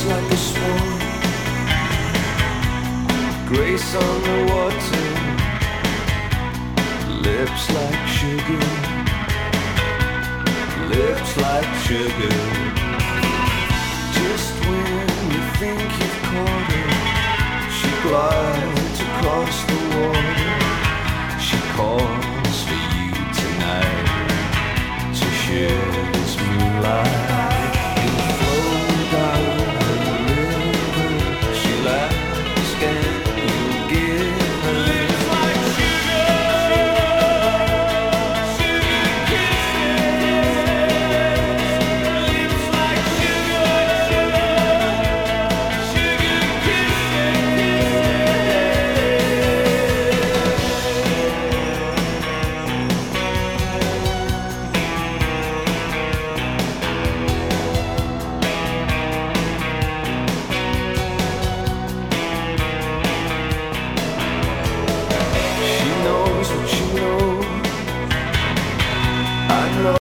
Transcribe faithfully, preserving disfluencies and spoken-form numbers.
like a swan, grace on the water, lips like sugar, lips like sugar. Just when you think you've caught her, she glides